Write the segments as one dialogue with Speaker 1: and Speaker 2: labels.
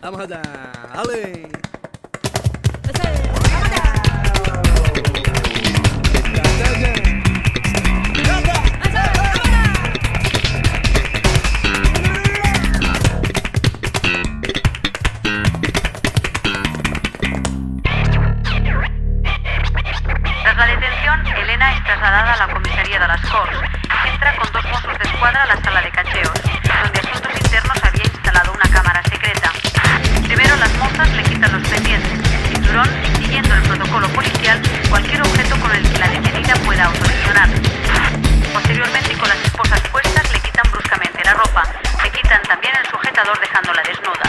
Speaker 1: Vamos allá, ¡ale!
Speaker 2: Tras la detención, Elena es trasladada a la comisaría de las Corts. Entra con 2 mossos de escuadra a la sala de cacheos, donde Asuntos Internos había instalado una cámara secreta. Primero las mozas le quitan los pendientes, el cinturón, siguiendo el protocolo policial, cualquier objeto con el que la detenida pueda autolesionar. Posteriormente, con las esposas puestas, le quitan bruscamente la ropa. Le quitan también el sujetador dejándola desnuda.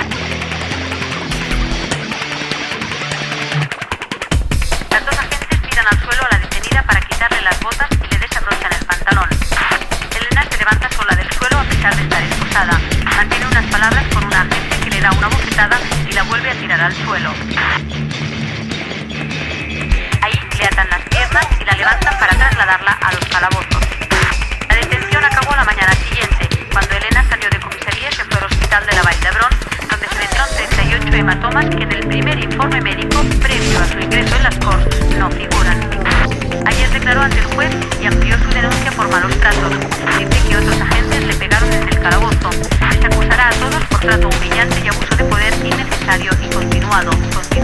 Speaker 2: Las 2 agentes tiran al suelo a la detenida para quitarle las botas y le desabrochan el pantalón. Elena se levanta sola del suelo a pesar de estar esposada. Mantiene unas palabras con una agente que le da una bofetada y la vuelve a tirar al suelo. Ahí le atan las piernas y la levantan para trasladarla a los calabozos. La detención acabó la mañana siguiente. Cuando Elena salió de comisaría, se fue al hospital de la Vall d'Hebron, donde se le dieron 38 hematomas que en el primer informe médico previo a su ingreso en las Corts no figuran. Ayer declaró ante el juez y amplió su denuncia por malos tratos. Dice que otros agentes le pegaron desde el calabozo. Les acusará a todos por trato humillante y abuso de poder innecesario y continuado.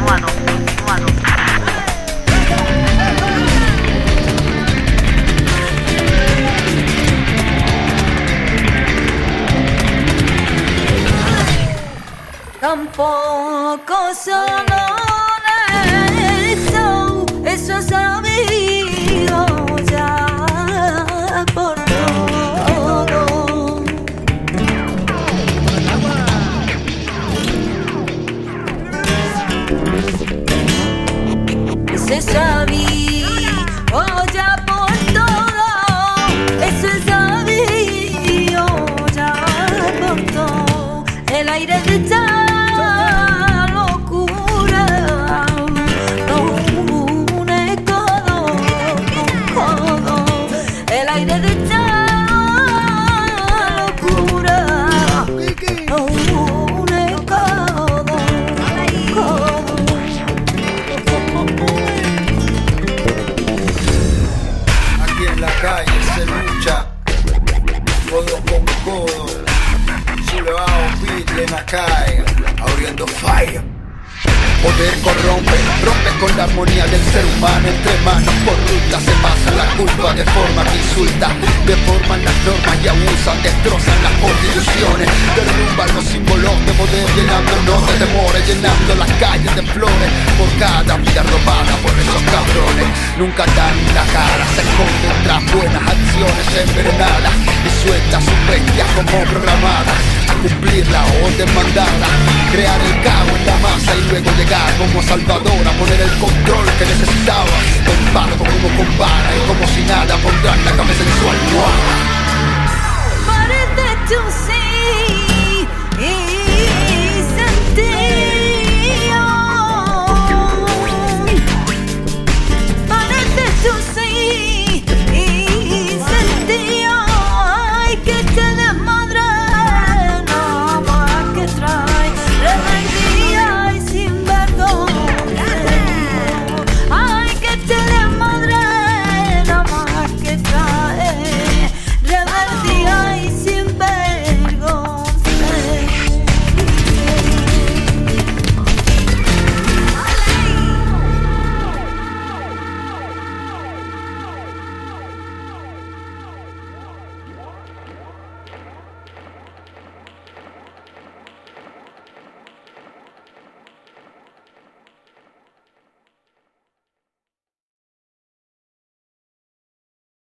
Speaker 3: Tampoco solo eso es sabido ya por todo. Eso es sabido ya por todo. Eso es sabido ya por todo. El aire de
Speaker 4: calle se lucha, codo con codo, Zulebao, Lena cae, abriendo fire. Poder corrompe, rompe con la armonía del ser humano. Entre manos corruptas se pasa la culpa de forma que insulta. Deforman las normas y abusan, destrozan las constituciones. Derrumban los símbolos de poder, llenándonos de temores, llenando las calles de flores. Por cada vida robada por esos cabrones, nunca dan la cara, se esconden tras buenas acciones envenenadas y sueltan sus bestias como programadas a cumplirla o demandarla, crear el caos en la masa y luego llegar como Salvador a poner el control que necesitaba. Comparo como compara y como si nada pondrán la cabeza en su almohada.
Speaker 3: Parece tú sí.